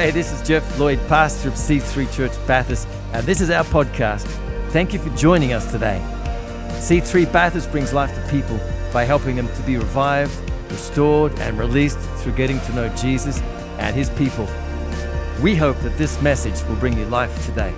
Hey, this is Jeff Lloyd, pastor of C3 Church Bathurst, and this is our podcast. Thank you for joining us today. C3 Bathurst brings life to people by helping them to be revived, restored, and released through getting to know Jesus and His people. We hope that this message will bring you life today.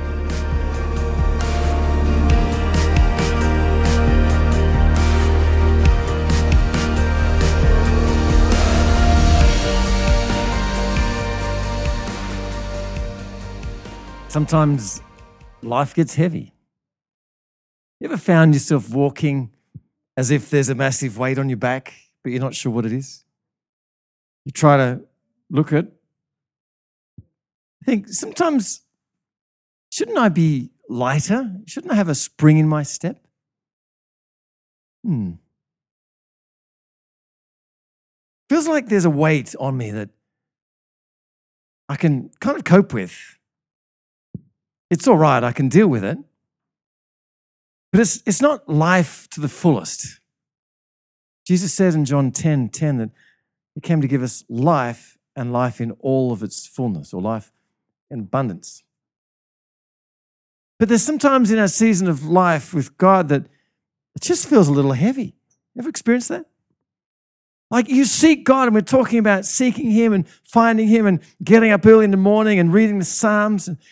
Sometimes life gets heavy. You ever found yourself walking as if there's a massive weight on your back, but you're not sure what it is? You try to look at it. I think sometimes, shouldn't I be lighter? Shouldn't I have a spring in my step? Feels like there's a weight on me that I can kind of cope with. It's all right, I can deal with it. But it's not life to the fullest. Jesus said in John 10:10 that He came to give us life and life in all of its fullness, or life in abundance. But there's sometimes in our season of life with God that it just feels a little heavy. Ever experienced that? Like you seek God, and we're talking about seeking Him and finding Him and getting up early in the morning and reading the Psalms and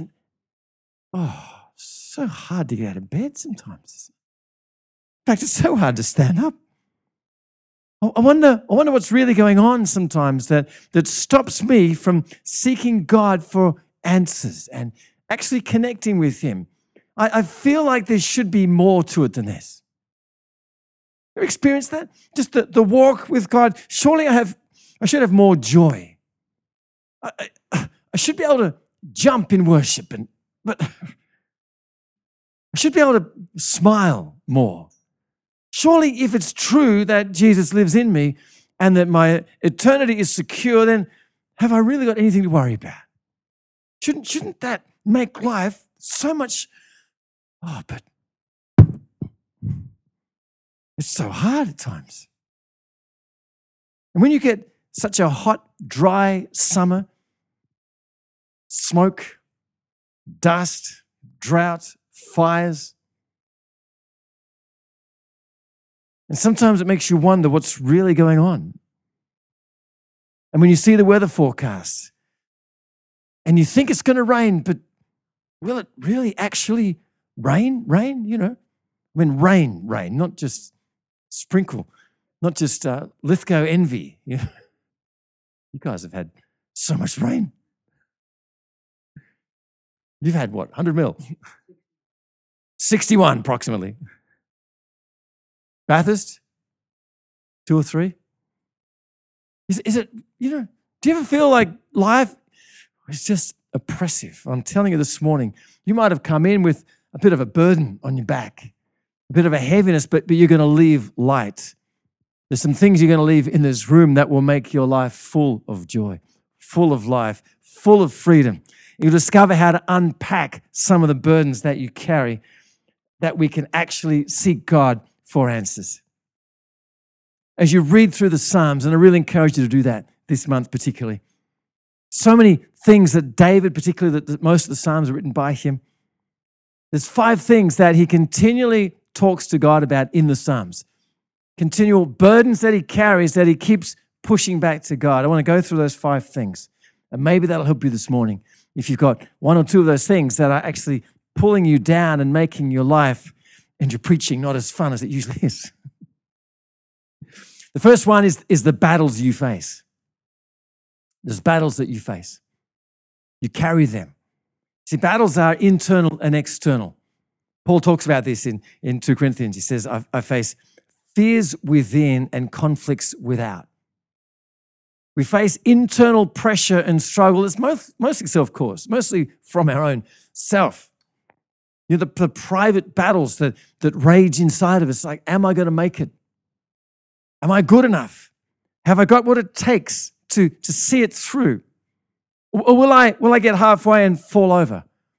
so hard to get out of bed sometimes. In fact, it's so hard to stand up. I wonder what's really going on sometimes that stops me from seeking God for answers and actually connecting with Him. I feel like there should be more to it than this. You ever experienced that? Just the walk with God. Surely I should have more joy. I should be able to jump in worship, but I should be able to smile more. Surely if it's true that Jesus lives in me and that my eternity is secure, then have I really got anything to worry about? Shouldn't that make life so much, but it's so hard at times. And when you get such a hot, dry summer, smoke, dust, drought, fires. And sometimes it makes you wonder what's really going on. And when you see the weather forecast and you think it's going to rain, but will it really actually rain? Rain, rain, not just sprinkle, not just Lithgow envy. You guys have had so much rain. You've had what, 100 mil? 61 approximately. Bathurst? 2 or 3? Is it, do you ever feel like life is just oppressive? I'm telling you this morning, you might have come in with a bit of a burden on your back, a bit of a heaviness, but you're going to leave light. There's some things you're going to leave in this room that will make your life full of joy, full of life, full of freedom. You'll discover how to unpack some of the burdens that you carry, that we can actually seek God for answers. As you read through the Psalms, and I really encourage you to do that this month particularly. So many things that David, particularly that most of the Psalms are written by him. There's 5 things that he continually talks to God about in the Psalms. Continual burdens that he carries, that he keeps pushing back to God. I want to go through those 5 things, and maybe that'll help you this morning. If you've got 1 or 2 of those things that are actually pulling you down and making your life and your preaching not as fun as it usually is. The first one is the battles you face. There's battles that you face. You carry them. See, battles are internal and external. Paul talks about this in 2 Corinthians. He says, I face fears within and conflicts without. We face internal pressure and struggle. It's mostly self-caused, mostly from our own self. The private battles that rage inside of us, like, am I going to make it? Am I good enough? Have I got what it takes to see it through? Or will I get halfway and fall over?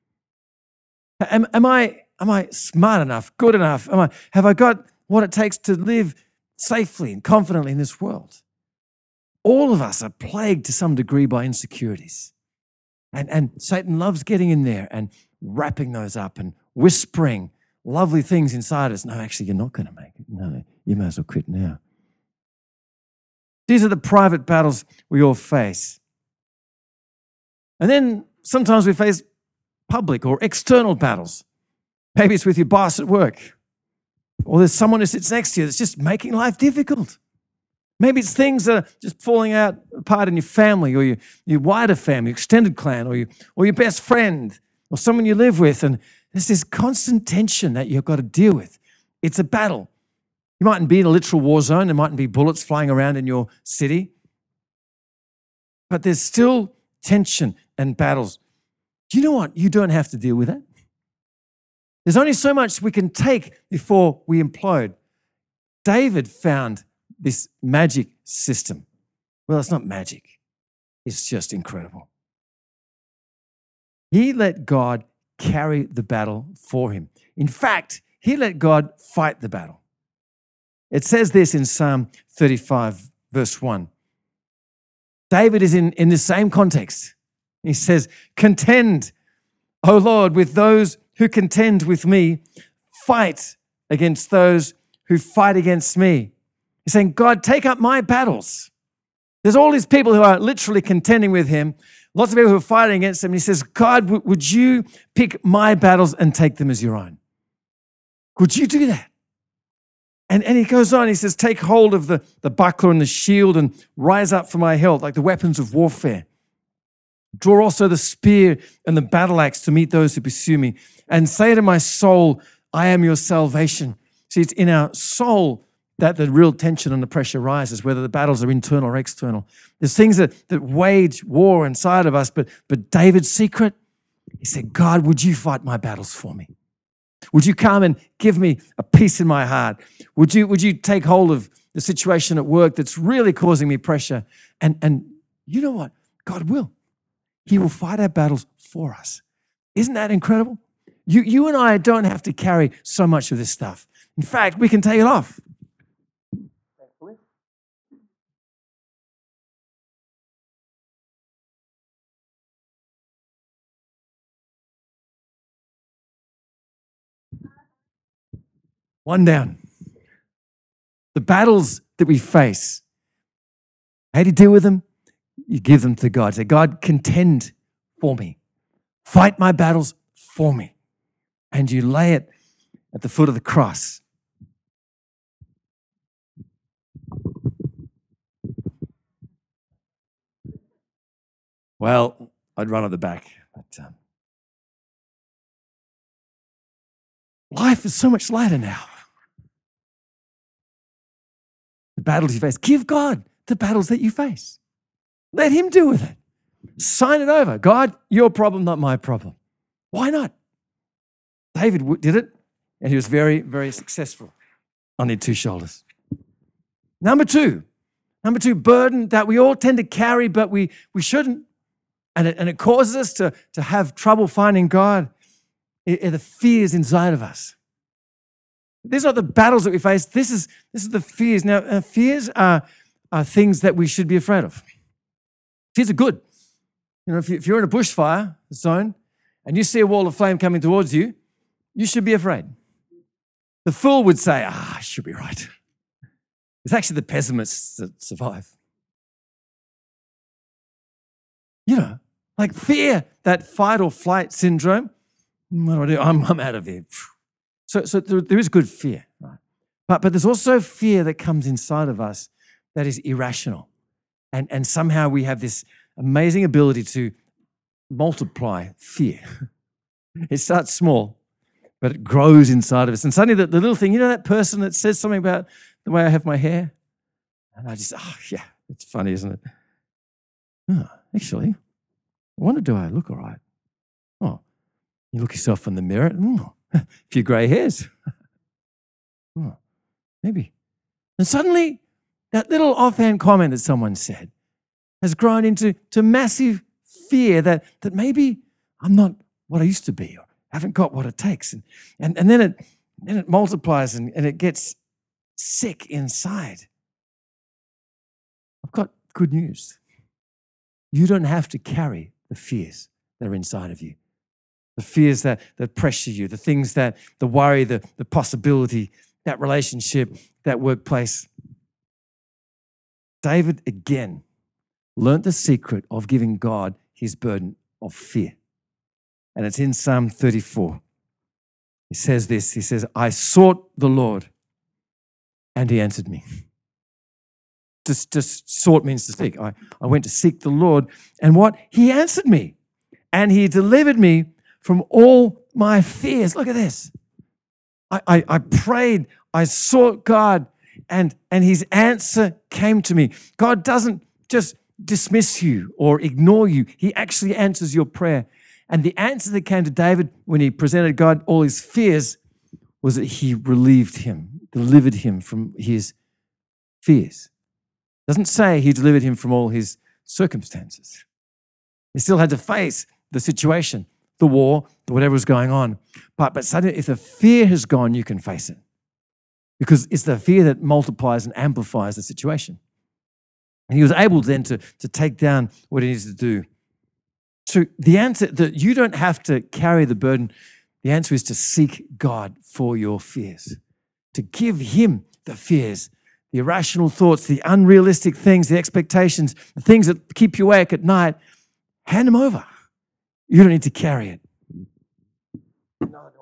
Am I smart enough, good enough? Have I got what it takes to live safely and confidently in this world? all of us are plagued to some degree by insecurities. And Satan loves getting in there and wrapping those up and whispering lovely things inside us. No, actually, you're not going to make it. No, you may as well quit now. These are the private battles we all face. And then sometimes we face public or external battles. Maybe it's with your boss at work, or there's someone who sits next to you that's just making life difficult. Maybe it's things that are just falling apart in your family or your wider family, extended clan, or your best friend or someone you live with. And there's this constant tension that you've got to deal with. It's a battle. You mightn't be in a literal war zone. There mightn't be bullets flying around in your city. But there's still tension and battles. Do you know what? You don't have to deal with that. There's only so much we can take before we implode. David found this magic system. Well, it's not magic. It's just incredible. He let God carry the battle for him. In fact, he let God fight the battle. It says this in Psalm 35, verse 1. David is in the same context. He says, "Contend, O Lord, with those who contend with me. Fight against those who fight against me." He's saying, God, take up my battles. There's all these people who are literally contending with him, lots of people who are fighting against him. And he says, God, would you pick my battles and take them as your own? Would you do that? And he goes on, he says, take hold of the buckler and the shield and rise up for my help, like the weapons of warfare. Draw also the spear and the battle axe to meet those who pursue me. And say to my soul, I am your salvation. See, it's in our soul that the real tension and the pressure rises, whether the battles are internal or external. There's things that wage war inside of us, but David's secret, he said, God, would you fight my battles for me? Would you come and give me a peace in my heart? Would you take hold of the situation at work that's really causing me pressure? And you know what? God will. He will fight our battles for us. Isn't that incredible? You and I don't have to carry so much of this stuff. In fact, we can take it off. One down. The battles that we face, how do you deal with them? You give them to God. Say, God, contend for me. Fight my battles for me. And you lay it at the foot of the cross. Well, I'd run at the back. But life is so much lighter now. The battles you face, give God the battles that you face. Let him deal with it. Sign it over. God, your problem, not my problem. Why not? David did it, and he was very, very successful on the two shoulders. Number two, burden that we all tend to carry, but we shouldn't. And it causes us to have trouble finding God, are the fears inside of us. These are not the battles that we face. This is the fears. Now, fears are things that we should be afraid of. Fears are good. You know, if you're in a bushfire zone and you see a wall of flame coming towards you, you should be afraid. The fool would say, I should be right. It's actually the pessimists that survive. You know, like fear, that fight or flight syndrome. What do I do? I'm out of here. So there is good fear, right? But there's also fear that comes inside of us that is irrational. And somehow we have this amazing ability to multiply fear. It starts small, but it grows inside of us. And suddenly the little thing, you know that person that says something about the way I have my hair? And I just, yeah, it's funny, isn't it? Oh, actually, I wonder, do I look all right? Oh, you look yourself in the mirror, a few grey hairs. Oh, maybe. And suddenly, that little offhand comment that someone said has grown into massive fear that maybe I'm not what I used to be, or haven't got what it takes. And then it multiplies and it gets sick inside. I've got good news. You don't have to carry the fears that are inside of you, the fears that pressure you, the things that, the worry, the possibility, that relationship, that workplace. David, again, learned the secret of giving God his burden of fear. And it's in Psalm 34. He says this, he says, I sought the Lord and he answered me. Just sought means to seek. I went to seek the Lord and what? He answered me and he delivered me from all my fears. Look at this. I prayed, I sought God and his answer came to me. God doesn't just dismiss you or ignore you. He actually answers your prayer. And the answer that came to David when he presented God all his fears was that he relieved him, delivered him from his fears. Doesn't say he delivered him from all his circumstances. He still had to face the situation, the war, whatever was going on. But suddenly, if the fear has gone, you can face it. Because it's the fear that multiplies and amplifies the situation. And he was able then to take down what he needs to do. So the answer that you don't have to carry the burden, the answer is to seek God for your fears, to give him the fears, the irrational thoughts, the unrealistic things, the expectations, the things that keep you awake at night. Hand them over. You don't need to carry it. Neither do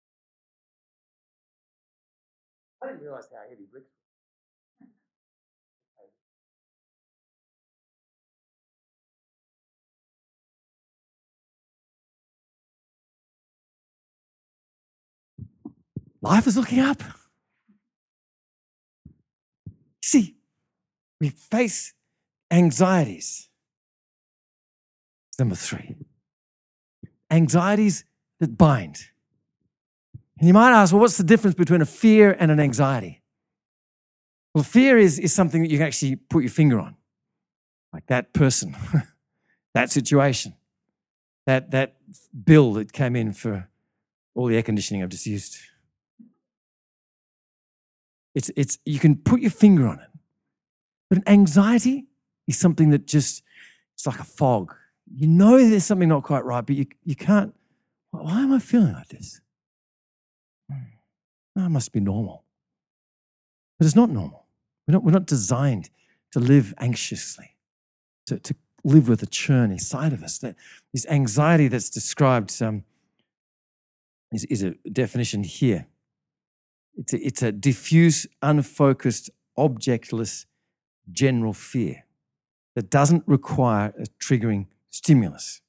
I didn't realize how heavy bricks were. Life is looking up. See, we face anxieties. Number 3. Anxieties that bind. And you might ask, well, what's the difference between a fear and an anxiety? Well, fear is something that you can actually put your finger on, like that person, that situation, that bill that came in for all the air conditioning I've just used. It's you can put your finger on it. But an anxiety is something that just, it's like a fog. You know there's something not quite right, but you can't, why am I feeling like this? Oh, it must be normal. But it's not normal. We're not designed to live anxiously, to live with a churn inside of us. This anxiety that's described is a definition here. It's a diffuse, unfocused, objectless, general fear that doesn't require a triggering stimulus.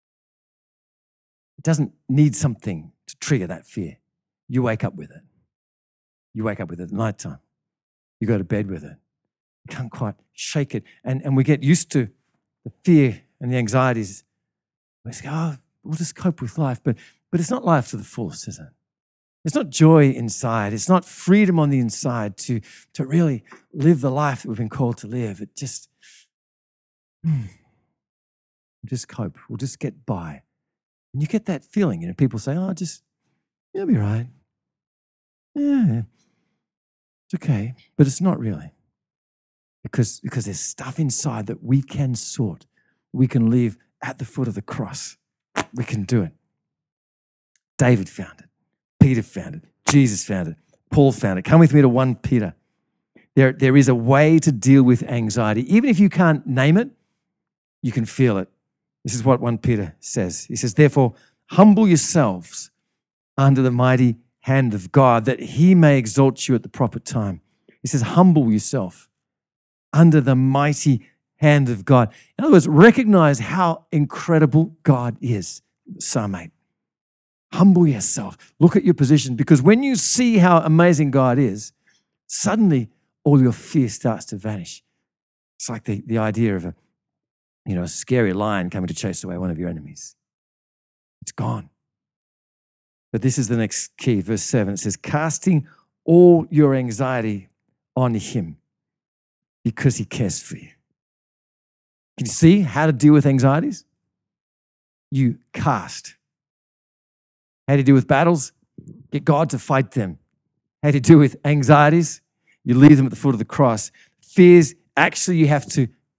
It doesn't need something to trigger that fear. You wake up with it. You wake up with it at nighttime. You go to bed with it. You can't quite shake it. And we get used to the fear and the anxieties. We say, oh, we'll just cope with life. But it's not life to the fullest, is it? It's not joy inside. It's not freedom on the inside to really live the life that we've been called to live. It just, we'll just cope. We'll just get by. And you get that feeling, people say, oh, it'll be right. Yeah, it's okay. But it's not really. Because there's stuff inside that we can sort. We can leave at the foot of the cross. We can do it. David found it. Peter found it. Jesus found it. Paul found it. Come with me to 1 Peter. There is a way to deal with anxiety. Even if you can't name it, you can feel it. This is what 1 Peter says. He says, therefore, humble yourselves under the mighty hand of God, that he may exalt you at the proper time. He says, humble yourself under the mighty hand of God. In other words, recognize how incredible God is. Psalm 8. Humble yourself. Look at your position, because when you see how amazing God is, suddenly all your fear starts to vanish. It's like the idea of a scary lion coming to chase away one of your enemies. It's gone. But this is the next key, verse 7. It says, casting all your anxiety on him because he cares for you. Can you see how to deal with anxieties? You cast. How do you deal with battles? Get God to fight them. How do you deal with anxieties? You leave them at the foot of the cross. Fears, actually you have to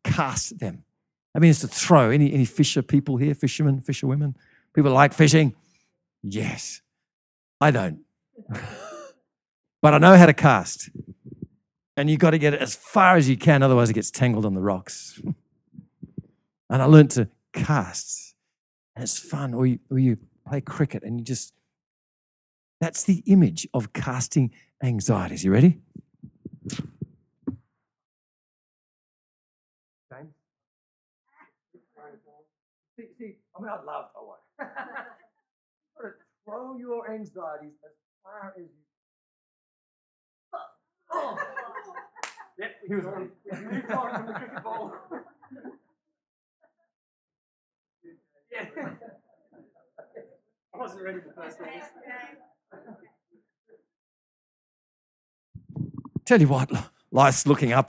cast them. That means to throw. Any fisher people here, fishermen, fisherwomen? People like fishing? Yes. I don't. But I know how to cast. And you've got to get it as far as you can, otherwise it gets tangled on the rocks. And I learned to cast. And it's fun. Or you play cricket and you just, that's the image of casting anxieties. You ready? See, I mean, I'd love to one. Throw your anxieties as far as you. Oh. Yep, he was on. You told him from the cricket ball. Yeah. I wasn't ready for the first one. Tell you what, life's looking up.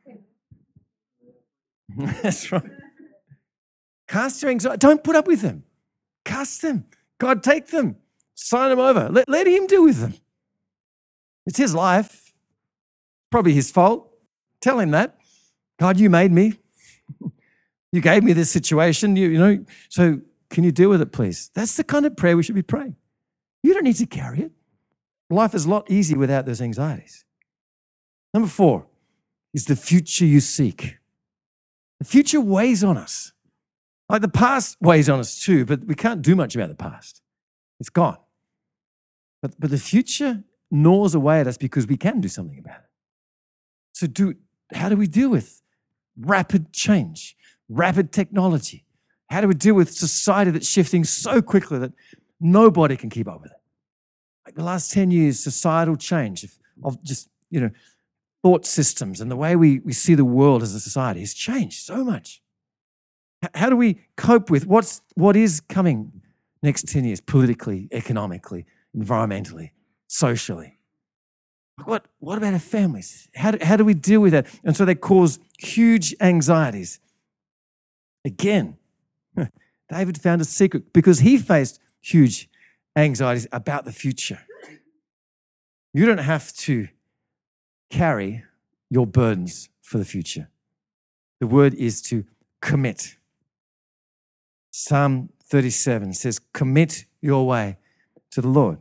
That's right. Cast your anxiety. Don't put up with them. Cast them. God, take them. Sign them over. Let him deal with them. It's his life. Probably his fault. Tell him that. God, you made me. You gave me this situation. You know, so can you deal with it, please? That's the kind of prayer we should be praying. You don't need to carry it. Life is a lot easier without those anxieties. Number 4 is the future you seek. The future weighs on us. Like the past weighs on us too, but we can't do much about the past. It's gone. But the future gnaws away at us because we can do something about it. So how do we deal with rapid change, rapid technology? How do we deal with society that's shifting so quickly that nobody can keep up with it? Like the last 10 years, societal change of just, thought systems and the way we see the world as a society has changed so much. How do we cope with what is coming next 10 years, politically, economically, environmentally, socially? What about our families? How do we deal with that? And so they cause huge anxieties. Again, David found a secret because he faced huge anxieties about the future. You don't have to carry your burdens for the future. The word is to commit. Psalm 37 says, commit your way to the Lord.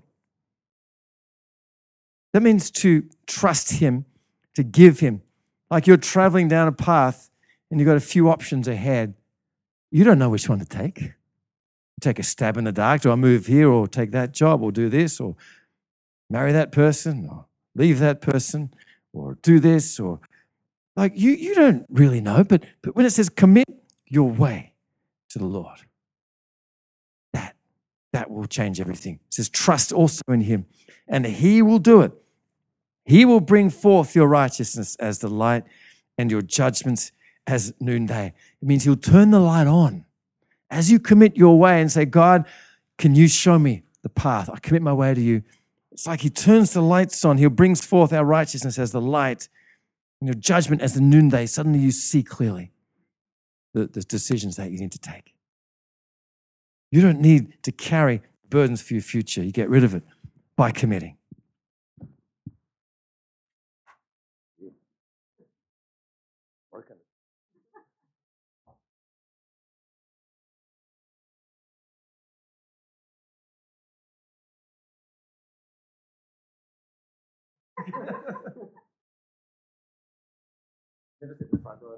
That means to trust him, to give him. Like you're traveling down a path and you've got a few options ahead. You don't know which one to take. Take a stab in the dark. Do I move here or take that job or do this or marry that person or leave that person or do this or like you don't really know. But when it says commit your way to the Lord, that will change everything. It says trust also in him and he will do it. He will bring forth your righteousness as the light and your judgments as noonday. It means he'll turn the light on. As you commit your way and say, God, can you show me the path? I commit my way to you. It's like he turns the lights on. He'll bring forth our righteousness as the light and your judgment as the noonday. Suddenly you see clearly the decisions that you need to take. You don't need to carry burdens for your future. You get rid of it by committing. Never sit in the front row.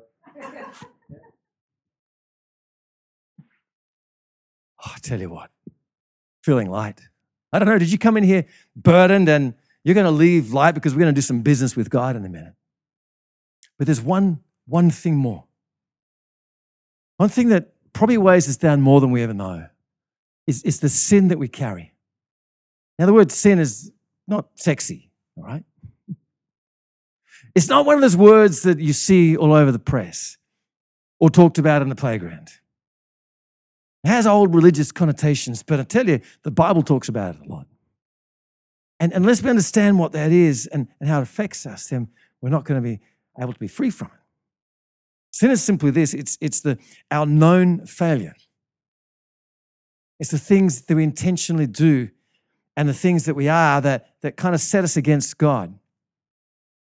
I tell you what, feeling light. I don't know, did you come in here burdened and you're going to leave light because we're going to do some business with God in a minute? But there's one thing more. One thing that probably weighs us down more than we ever know is the sin that we carry. Now, the word sin is not sexy, all right? It's not one of those words that you see all over the press or talked about in the playground. It has old religious connotations, but I tell you, the Bible talks about it a lot. And unless we understand what that is and how it affects us, then we're not going to be able to be free from it. Sin is simply this, it's our known failure. It's the things that we intentionally do and the things that we are that kind of set us against God.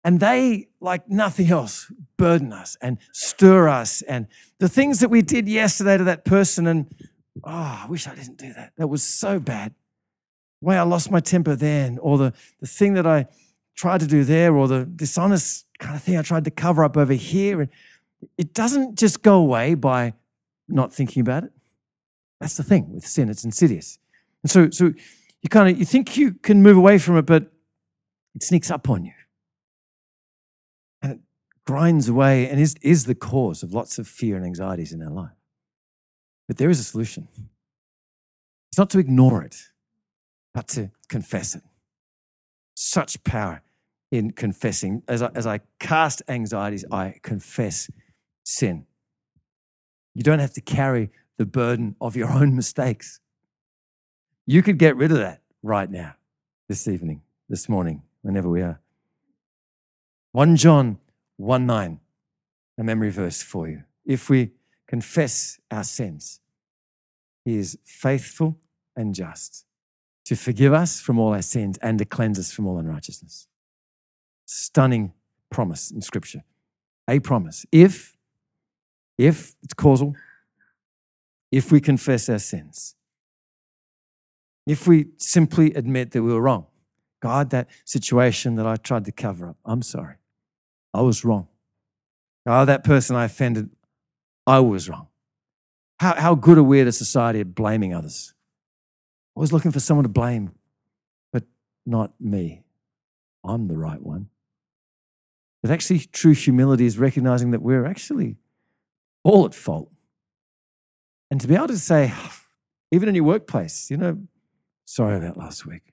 And they, like nothing else, burden us and stir us. And the things that we did yesterday to that person, and I wish I didn't do that. That was so bad. The way I lost my temper then, or the thing that I tried to do there, or the dishonest kind of thing I tried to cover up over here. And it doesn't just go away by not thinking about it. That's the thing with sin. It's insidious. And so you think you can move away from it, but it sneaks up on you. And it grinds away and is the cause of lots of fear and anxieties in our life. But there is a solution. It's not to ignore it, but to confess it. Such power in confessing. As I cast anxieties, I confess sin. You don't have to carry the burden of your own mistakes. You could get rid of that right now, this evening, this morning, whenever we are. 1 John 1:9, a memory verse for you. If we confess our sins, He is faithful and just to forgive us from all our sins and to cleanse us from all unrighteousness. Stunning promise in Scripture. A promise. If it's causal, if we confess our sins, if we simply admit that we were wrong, God, that situation that I tried to cover up, I'm sorry. I was wrong. God, that person I offended, I was wrong. How good are we at a society at blaming others? Always looking for someone to blame, but not me. I'm the right one. But actually, true humility is recognizing that we're actually all at fault. And to be able to say, even in your workplace, sorry about last week.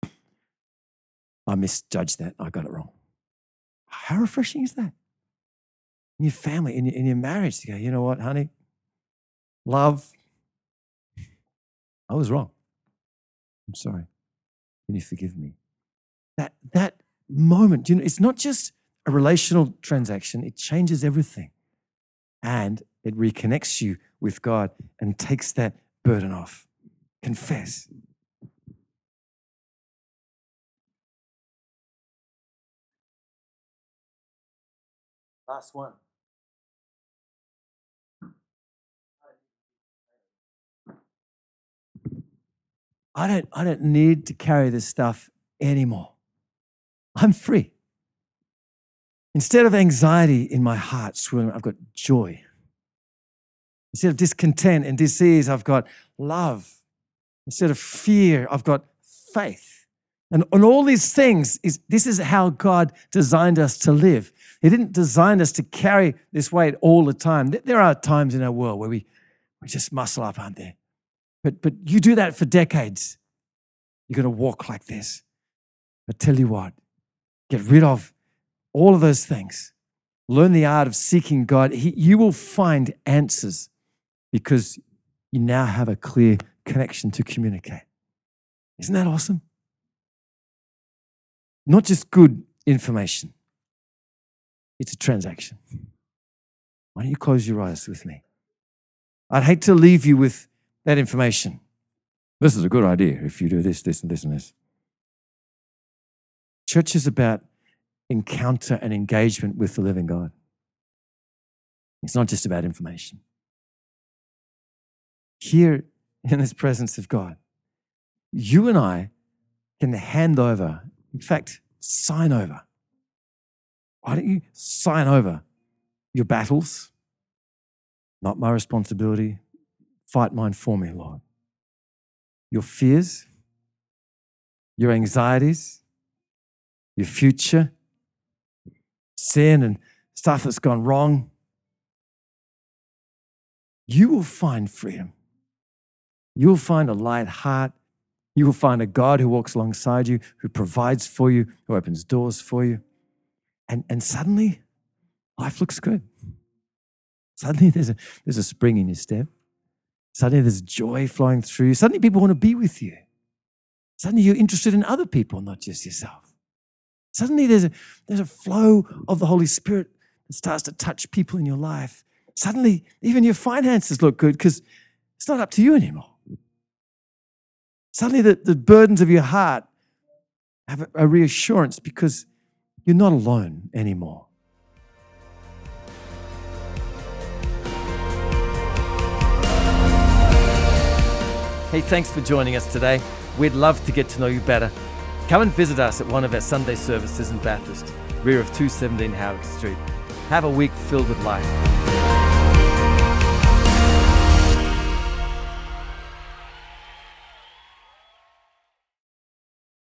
I misjudged that. I got it wrong. How refreshing is that? In your family, in your marriage, to go, you know what, honey? Love, I was wrong. I'm sorry. Can you forgive me? That moment, it's not just a relational transaction. It changes everything. And it reconnects you with God and takes that burden off. Confess. Last one. I don't need to carry this stuff anymore. I'm free. Instead of anxiety in my heart swimming, I've got joy. Instead of discontent and disease, I've got love. Instead of fear, I've got faith. And all these things, this is how God designed us to live. He didn't design us to carry this weight all the time. There are times in our world where we just muscle up, aren't there? But you do that for decades. You're going to walk like this. But tell you what, get rid of all of those things. Learn the art of seeking God. You will find answers because you now have a clear connection to communicate. Isn't that awesome? Not just good information. It's a transaction. Why don't you close your eyes with me? I'd hate to leave you with that information. This is a good idea if you do this, this, and this, and this. Church is about encounter and engagement with the living God. It's not just about information. Here in this presence of God, you and I can hand over, in fact, sign over. Why don't you sign over your battles? Not my responsibility. Fight mine for me, Lord. Your fears, your anxieties, your future, sin and stuff that's gone wrong. You will find freedom. You will find a light heart. You will find a God who walks alongside you, who provides for you, who opens doors for you. And suddenly, life looks good. Suddenly, there's a spring in your step. Suddenly, there's joy flowing through you. Suddenly, people want to be with you. Suddenly, you're interested in other people, not just yourself. Suddenly, there's a flow of the Holy Spirit that starts to touch people in your life. Suddenly, even your finances look good because it's not up to you anymore. Suddenly, the burdens of your heart have a reassurance because you're not alone anymore. Hey, thanks for joining us today. We'd love to get to know you better. Come and visit us at one of our Sunday services in Bathurst, rear of 217 Howard Street. Have a week filled with life.